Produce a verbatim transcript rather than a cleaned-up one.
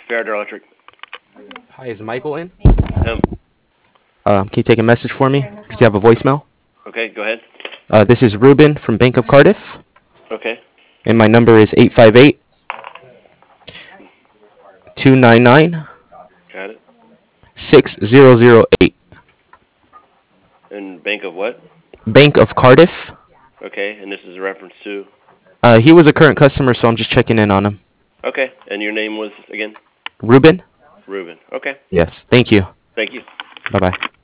Faradar Electric. Hi, is Michael in? Um, Um, can you take a message for me? Does he have a voicemail? okay, go ahead. Uh, this is Ruben from Bank of Cardiff, Okay. and my number is eight five eight, two nine nine, Got it. six zero zero eight. And Bank of what? Bank of Cardiff. Okay, and this is a reference to. Uh, he was a current customer, so I'm just checking in on him. Okay, and your name was again? Ruben? Ruben. Okay. Yes. Thank you. Thank you. Bye-bye.